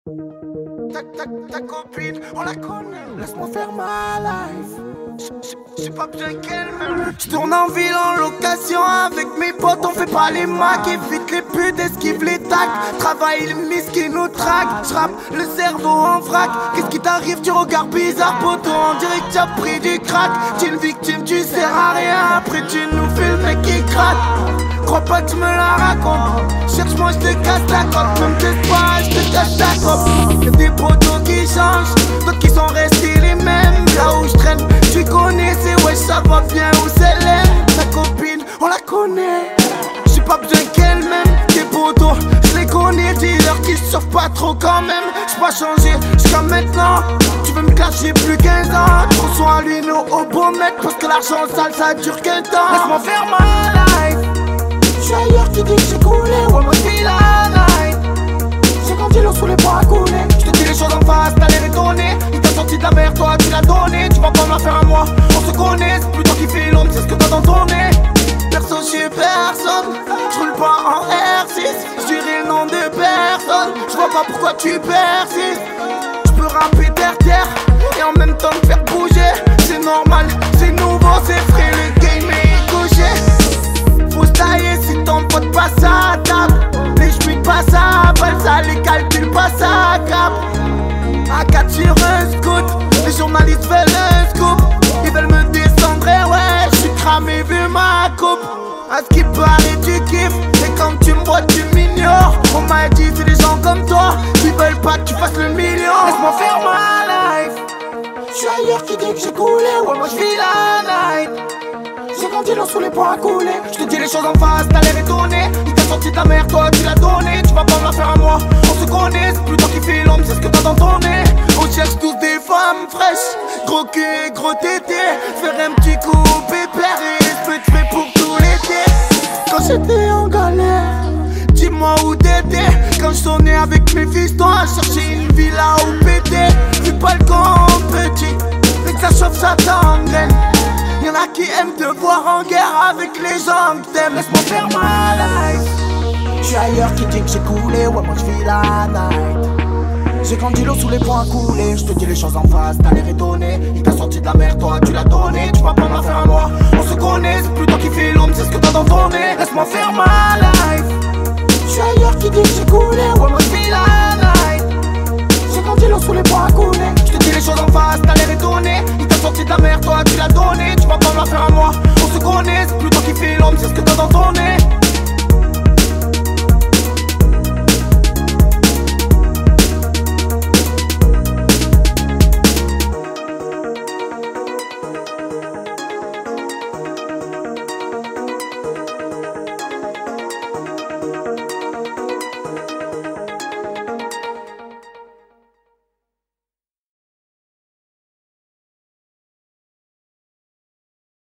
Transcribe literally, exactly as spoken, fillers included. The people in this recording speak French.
Ta, ta, ta copine, on la connaît. Laisse-moi faire ma life. J'ai pas besoin qu'elle me. J'tourne en ville en location avec mes potes, on fait pas les macs. Évite les putes, esquive les tacs. Travaille les miss qui nous traquent. J'rappe le cerveau en vrac. Qu'est-ce qui t'arrive, tu regardes bizarre, poto. On dirait que t'as pris du crack. T'es une victime, tu sers à rien. Après tu nous fais le mec qui craque. Crois pas que tu me la racontes. Cherche-moi, j'te casse la coque. Ne me teste pas, j'te casse la coque. Y'a des potos qui changent, d'autres qui sont restés les mêmes. Là où j'traîne, tu connais, c'est ouais, ça va bien où c'est l'aime. Ta copine, on la connaît. J'ai pas besoin qu'elle m'aime. Tes potos, j'les connais. Dis-leur qu'ils surfent pas trop quand même. J'peux pas changer jusqu'à maintenant. Tu veux me clasher plus quinze ans. Tu reçois lui nos obomètres. Parce que l'argent sale ça dure qu'un temps. Laisse-moi faire ma life. J'suis ailleurs, tu dis que j'ai coulé, ouais moi j'vis la night. J'ai grandi l'eau sous les bras à couler. J'te dis les choses en face, t'as l'air étonné. Il t'a sorti de la mer, toi tu l'as donné. Tu vas pas me la faire à moi, on se connaît. C'est plutôt qui fait l'homme, c'est ce que t'as dans ton nez. Perso j'suis personne, j'roule pas en R six. J'dirai le nom de personne, j'vois pas pourquoi tu persistes. J'peux rapper terre terre et en même temps me faire bouger. C'est normal, c'est nouveau, c'est frais, le game est couché. Faut se tailler si ton pote passe à table. Les chemins passent à balle, ça les calculs passent à cap. À quatre sur un scout, les journalistes veulent un scoop. Ils veulent me descendre et ouais, j'suis cramé vu ma coupe. À ce qui paraît tu kiffes, et quand tu me vois tu m'ignores. On m'a dit c'est des gens comme toi qui veulent pas que tu fasses le million. Laisse-moi faire ma life. J'suis ailleurs qui dit que j'ai coulé, ouais moi j'vis la night. J'ai grandi l'eau sous les poings à couler. J'te dis les choses en face, t'as l'air étonné. Il t'a sorti de la mer, toi tu l'as donné. Tu vas pas me la faire à moi, on se connaît. C'est plutôt qui fait l'homme, c'est ce que t'as dans ton nez. On cherche tous des femmes fraîches, gros cul et gros tété. Faire un petit coup pépère et je peux te faire pour tout l'été. Quand j'étais en galère, dis-moi où t'étais. Quand j'sonnais avec mes fistons à chercher une villa où péter. Vu pas le camp petit, mais que ça chauffe ça t'engraine. Y'en a qui aiment te voir en guerre avec les gens que t'aimes. Laisse-moi faire ma life. J'suis ailleurs qui dit que j'ai coulé, ouais moi j'vis la night. J'ai grandi l'eau sous les poings à couler. J'te dis les choses en face, t'as l'air étonné. Il t'a sorti de la mer, toi tu l'as donné. Tu vas pas me la faire à moi, on se connaît. C'est plutôt qui fait l'homme, c'est ce que t'as dans ton nez. Laisse-moi faire ma life. J'suis ailleurs qui dit que j'ai coulé, ouais moi j'vis la night. J'ai grandi l'eau sous les poings à couler. J'te dis les choses en face, t'as l'air étonné. Il t'a sorti de la mer, toi tu l'as donné. Tu vas pas me la faire à moi, on se connaît. C'est plutôt qui fait l'homme, c'est ce que t'as dans ton nez.